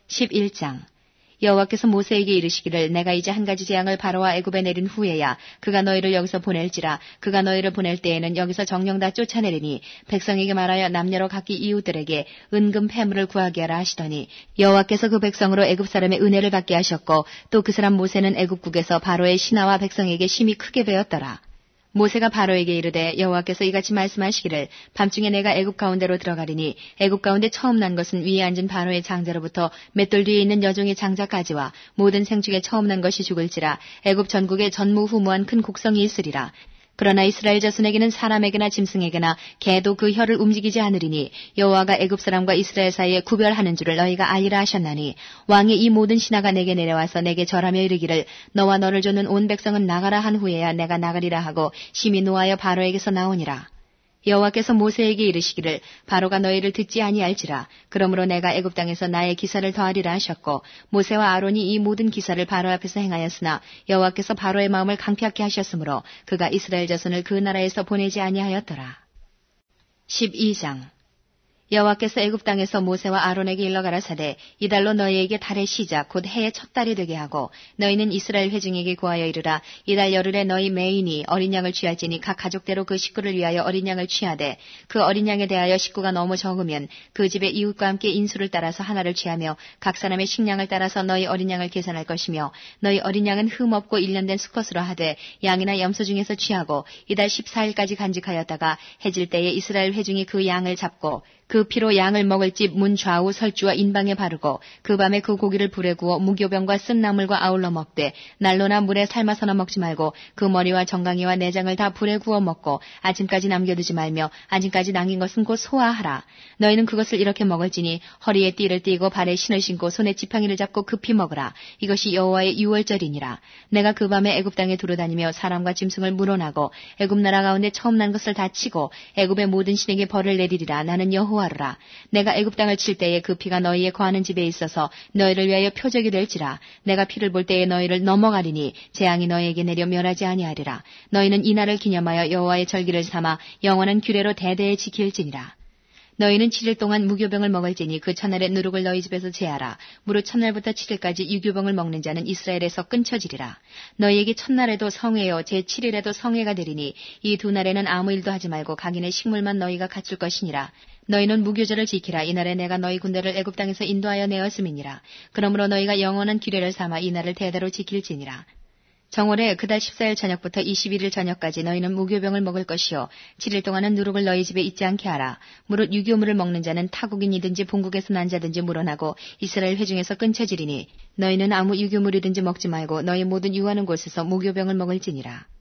11장 여호와께서 모세에게 이르시기를 내가 이제 한 가지 재앙을 바로와 애굽에 내린 후에야 그가 너희를 여기서 보낼지라. 그가 너희를 보낼 때에는 여기서 정령 다 쫓아내리니 백성에게 말하여 남녀로 각기 이웃들에게 은금 패물을 구하게 하라 하시더니 여호와께서 그 백성으로 애굽 사람의 은혜를 받게 하셨고 또 그 사람 모세는 애굽국에서 바로의 신하와 백성에게 심히 크게 배웠더라. 모세가 바로에게 이르되 여호와께서 이같이 말씀하시기를 밤중에 내가 애굽 가운데로 들어가리니 애굽 가운데 처음 난 것은 위에 앉은 바로의 장자로부터 맷돌 뒤에 있는 여종의 장자까지와 모든 생 중에 처음 난 것이 죽을지라. 애굽 전국에 전무후무한 큰 곡성이 있으리라. 그러나 이스라엘 자손에게는 사람에게나 짐승에게나 개도 그 혀를 움직이지 않으리니 여호와가 애굽 사람과 이스라엘 사이에 구별하는 줄을 너희가 알리라 하셨나니 왕의 이 모든 신하가 내게 내려와서 내게 절하며 이르기를 너와 너를 쫓는 온 백성은 나가라 한 후에야 내가 나가리라 하고 심히 노하여 바로에게서 나오니라. 여호와께서 모세에게 이르시기를 바로가 너희를 듣지 아니할지라. 그러므로 내가 애굽 땅에서 나의 기사를 더하리라 하셨고 모세와 아론이 이 모든 기사를 바로 앞에서 행하였으나 여호와께서 바로의 마음을 강피하게 하셨으므로 그가 이스라엘 자손을 그 나라에서 보내지 아니하였더라. 12장 여호와께서 애굽 땅에서 모세와 아론에게 일러 가라사대 이달로 너희에게 달의 시작 곧 해의 첫 달이 되게 하고 너희는 이스라엘 회중에게 고하여 이르라. 이달 열흘에 너희 매인이 어린 양을 취할지니 각 가족대로 그 식구를 위하여 어린 양을 취하되 그 어린 양에 대하여 식구가 너무 적으면 그 집의 이웃과 함께 인수를 따라서 하나를 취하며 각 사람의 식량을 따라서 너희 어린 양을 계산할 것이며 너희 어린 양은 흠 없고 일련된 수컷으로 하되 양이나 염소 중에서 취하고 이달 14일까지 간직하였다가 해질 때에 이스라엘 회중이 그 양을 잡고 그 피로 양을 먹을 집 문 좌우 설주와 인방에 바르고 그 밤에 그 고기를 불에 구워 무교병과 쓴 나물과 아울러 먹되 난로나 물에 삶아서나 먹지 말고 그 머리와 정강이와 내장을 다 불에 구워 먹고 아침까지 남겨두지 말며 아침까지 남긴 것은 곧 소화하라. 너희는 그것을 이렇게 먹을지니 허리에 띠를 띠고 발에 신을 신고 손에 지팡이를 잡고 급히 먹으라. 이것이 여호와의 유월절이니라. 내가 그 밤에 애굽 땅에 두루다니며 사람과 짐승을 물어나고 애굽 나라 가운데 처음 난 것을 다 치고 애굽의 모든 신에게 벌을 내리리라. 나는 여호와라. 내가 애굽 땅을 칠 때에 그 피가 너희의 거하는 집에 있어서 너희를 위하여 표적이 될지라. 내가 피를 볼 때에 너희를 넘어가리니 재앙이 너희에게 내려 멸하지 아니하리라. 너희는 이 날을 기념하여 여호와의 절기를 삼아 영원한 규례로 대대에 지킬지니라. 너희는 7일 동안 무교병을 먹을지니 그 첫날에 누룩을 너희 집에서 제하라. 무릇 첫날부터 7일까지 유교병을 먹는 자는 이스라엘에서 끊쳐지리라. 너희에게 첫날에도 성회요 제7일에도 성회가 되리니 이 두 날에는 아무 일도 하지 말고 각인의 식물만 너희가 갖출 것이니라. 너희는 무교절을 지키라. 이날에 내가 너희 군대를 애굽 땅에서 인도하여 내었음이니라. 그러므로 너희가 영원한 규례를 삼아 이 날을 대대로 지킬지니라. 정월에 그달 14일 저녁부터 21일 저녁까지 너희는 무교병을 먹을 것이요 7일 동안은 누룩을 너희 집에 있지 않게 하라. 무릇 유교물을 먹는 자는 타국인이든지 본국에서 난 자든지 물어나고 이스라엘 회중에서 끊쳐지리니 너희는 아무 유교물이든지 먹지 말고 너희 모든 유하는 곳에서 무교병을 먹을지니라.